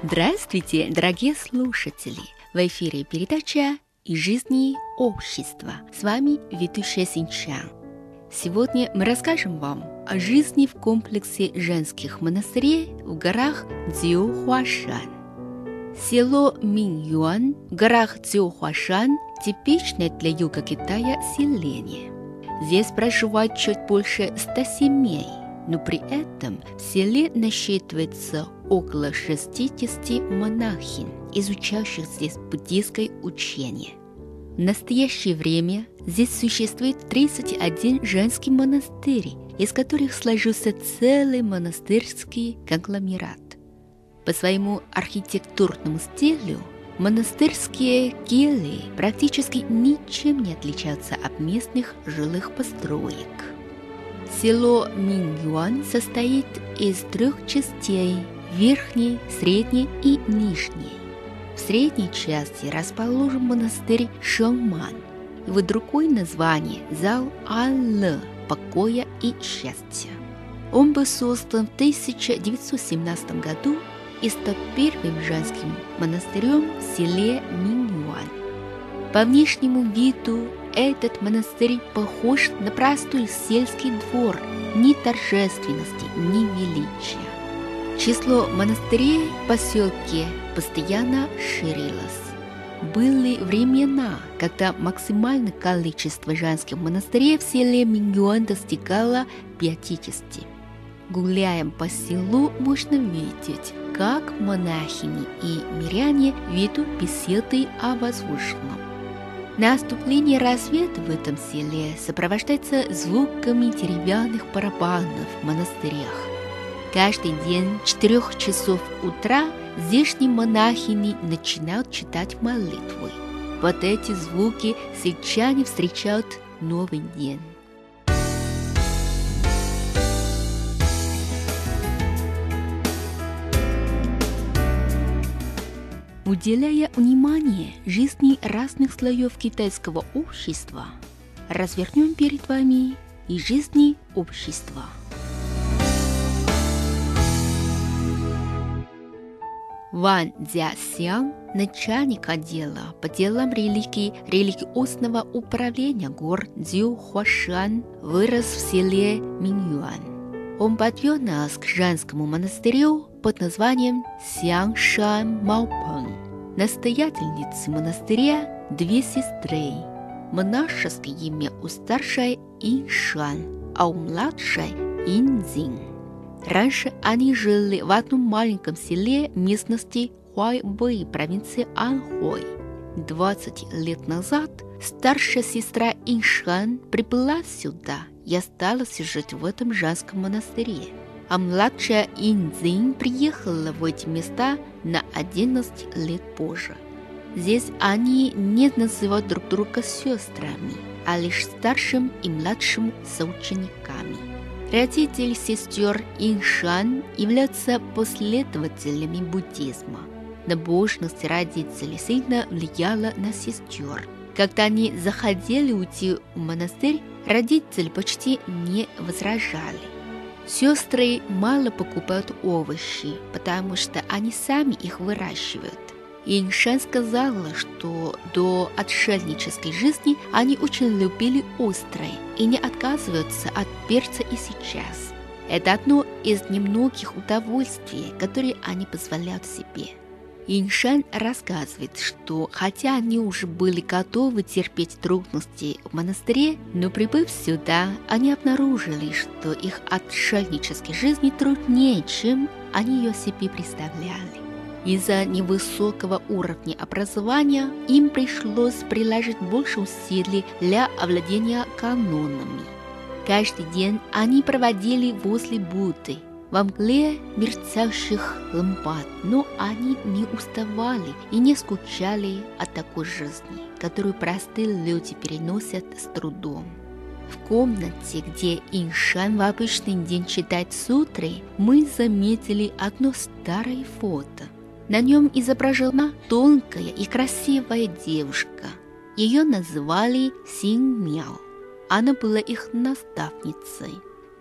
Здравствуйте, дорогие слушатели! В эфире передача «Из жизни общества». С вами ведущая Синчан. Сегодня мы расскажем вам о жизни в комплексе женских монастырей в горах Цзюхуашан. Село Миньюан в горах Цзюхуашан – типичное для юга Китая селение. Здесь проживает чуть больше 100 семей, но при этом в селе насчитывается около 60 монахинь, изучающих здесь буддийское учение. В настоящее время здесь существует 31 женский монастырь, из которых сложился целый монастырский конгломерат. По своему архитектурному стилю монастырские кельи практически ничем не отличаются от местных жилых построек. Село Миньюан состоит из 3 частей – верхней, средней и нижней. В средней части расположен монастырь Шэньман. Его другое название – Зал Аллы – покоя и счастья. Он был создан в 1917 году и стал первым женским монастырем в селе Миньюан. По внешнему виду этот монастырь похож на простой сельский двор, ни торжественности, ни величия. Число монастырей в поселке постоянно ширилось. Были времена, когда максимальное количество женских монастырей в селе Миньюан достигало 50. Гуляя по селу, можно видеть, как монахини и миряне ведут беседы о возвышенном. Наступление рассвета в этом селе сопровождается звуками деревянных барабанов в монастырях. Каждый день в 4 часов утра здешние монахини начинают читать молитвы. Под эти звуки сельчане встречают Новый день. Уделяя внимание жизни разных слоев китайского общества, развернем перед вами и жизни общества. Ван Цзясян, начальник отдела по делам религии религиозного управления гор Цзюхуашан, вырос в селе Миньюан. Он подвел нас к женскому монастырю под названием Сянгшан Маопэн. Настоятельницы монастыря 2 сестры. Монашеское имя у старшей Иншан, а у младшей Инзин. Раньше они жили в одном маленьком селе местности Хуайбэй, провинции Анхой. 20 лет назад старшая сестра Иншан прибыла сюда и осталась жить в этом женском монастыре. А младшая Инзин приехала в эти места на 11 лет позже. Здесь они не называют друг друга сестрами, а лишь старшим и младшим соучениками. Родители сестер Иншан являются последователями буддизма. Набожность родителей сильно влияла на сестер. Когда они захотели уйти в монастырь, родители почти не возражали. Сестры мало покупают овощи, потому что они сами их выращивают. Иншан сказала, что до отшельнической жизни они очень любили острое и не отказываются от перца и сейчас. Это одно из немногих удовольствий, которые они позволяют себе. Иншан рассказывает, что хотя они уже были готовы терпеть трудности в монастыре, но прибыв сюда, они обнаружили, что их отшельнической жизни труднее, чем они ее себе представляли. Из-за невысокого уровня образования им пришлось приложить больше усилий для овладения канонами. Каждый день они проводили возле Будды, во мгле мерцающих лампад, но они не уставали и не скучали от такой жизни, которую простые люди переносят с трудом. В комнате, где Иншан в обычный день читает сутры, мы заметили одно старое фото. На нем изображена тонкая и красивая девушка. Ее называли Синь Мяо. Она была их наставницей.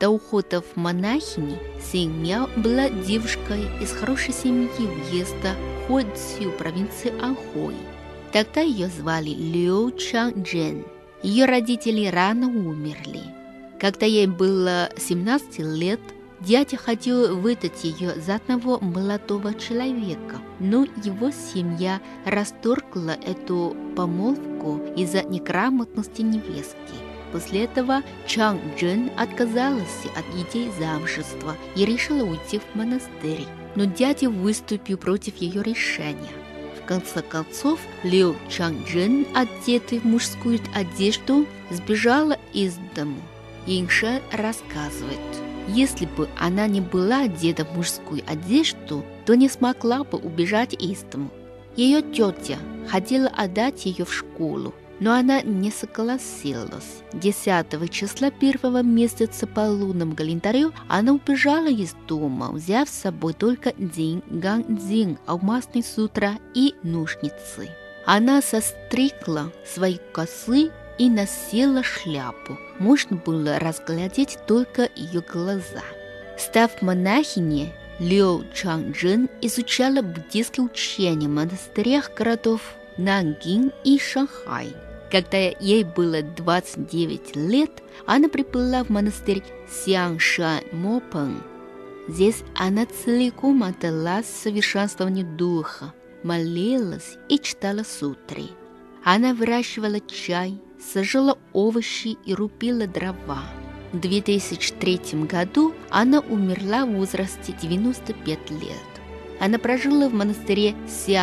До ухода в монахини Синь Мяо была девушкой из хорошей семьи уезда Хуэцзю провинции Анхой. Тогда ее звали Лю Чанчжэн. Ее родители рано умерли. Когда ей было 17 лет, дядя хотел выдать ее за одного молодого человека, но его семья расторгла эту помолвку из-за неграмотности невестки. После этого Чанчжэн отказалась от идеи замужества и решила уйти в монастырь, но дядя выступил против ее решения. В конце концов, Лю Чанчжэн, одетая в мужскую одежду, сбежала из дому. Инша рассказывает, если бы она не была одета в мужскую одежду, то не смогла бы убежать из дому. Ее тетя хотела отдать ее в школу, но она не согласилась. 10 числа 1 месяца по лунному календарю она убежала из дома, взяв с собой только дзинь, ган-дзинь, алмазные сутра и ножницы. Она состригла свои косы и носила шляпу. Можно было разглядеть только ее глаза. Став монахиней, Лю Чанчжэн изучала буддийские учения в монастырях городов Нанкин и Шанхай. Когда ей было 29 лет, она приплыла в монастырь Сяншань-Мопэн. Здесь она целиком отдалась совершенствованию духа, молилась и читала сутры. Она выращивала чай, сажала овощи и рубила дрова. В 2003 году она умерла в возрасте 95 лет. Она прожила в монастыре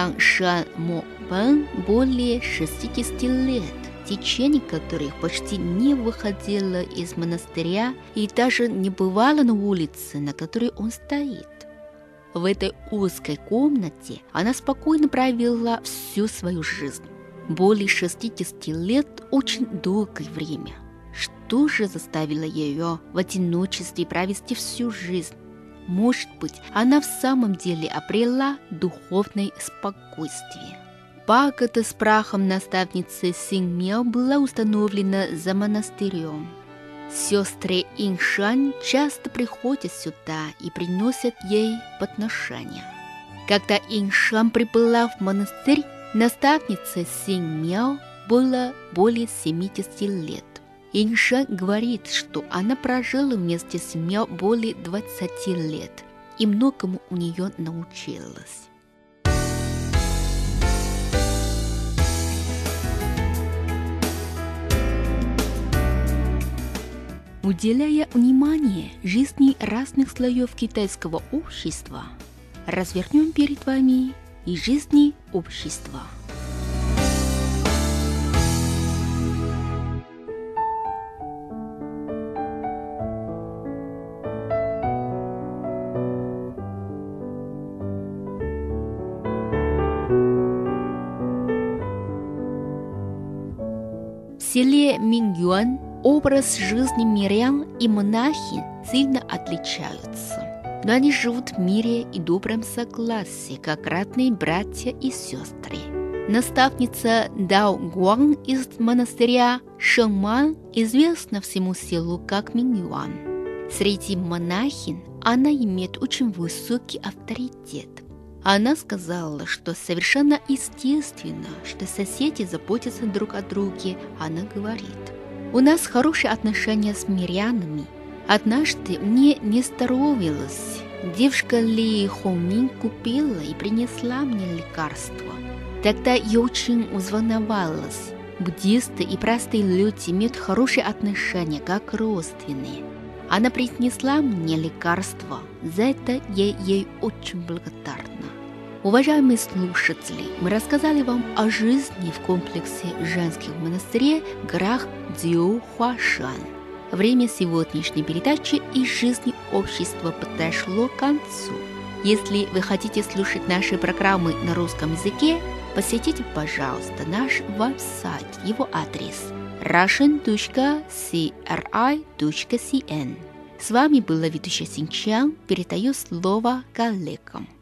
Сяншань-Мопэн более 60 лет, в течение которых почти не выходила из монастыря и даже не бывала на улице, на которой он стоит. В этой узкой комнате она спокойно провела всю свою жизнь. Более 60 лет – очень долгое время. Что же заставило ее в одиночестве провести всю жизнь? Может быть, она в самом деле обрела духовное спокойствие. Пагода с прахом наставницы Синь Мяо была установлена за монастырем. Сестры Иншань часто приходят сюда и приносят ей подношения. Когда Иншань прибыла в монастырь, наставнице Синь Мяо было более 70 лет. Иншань говорит, что она прожила вместе с Мяо более 20 лет и многому у нее научилась. Уделяя внимание жизни разных слоев китайского общества, развернем перед вами и жизни общества. В селе Миньюань образ жизни мирян и монахинь сильно отличаются. Но они живут в мире и добром согласии, как родные братья и сестры. Наставница Дао Гуан из монастыря Шэньман известна всему селу как Миньюань. Среди монахинь она имеет очень высокий авторитет. Она сказала, что совершенно естественно, что соседи заботятся друг о друге. Она говорит: «У нас хорошие отношения с мирянами. Однажды мне не здоровилось. Девушка Ли Хонмин купила и принесла мне лекарство. Тогда я очень взволновалась. Буддисты и простые люди имеют хорошие отношения, как родственные. Она принесла мне лекарство. За это я ей очень благодарна». Уважаемые слушатели, мы рассказали вам о жизни в комплексе женских монастырей в горах Цзюхуашань. Время сегодняшней передачи из жизни общества подошло к концу. Если вы хотите слушать наши программы на русском языке, посетите, пожалуйста, наш веб-сайт. Его адрес russian.cri.cn. С вами была ведущая Синчан. Передаю слово коллегам.